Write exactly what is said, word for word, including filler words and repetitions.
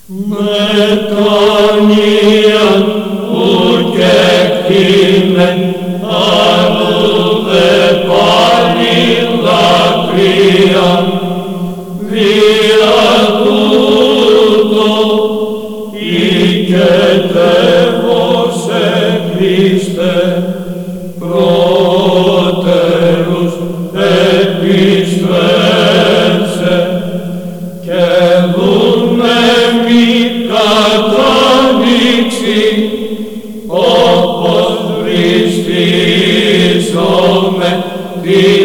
Μετάνοια ου κεκτήμεν, αλλού δε πάλι δακρύα, δια τούτο οικετεύωσε Χριστέ, πρώτερους επιστρέψε, και δούμε μη κατάνοιξη, όπως βριστήσαμε τη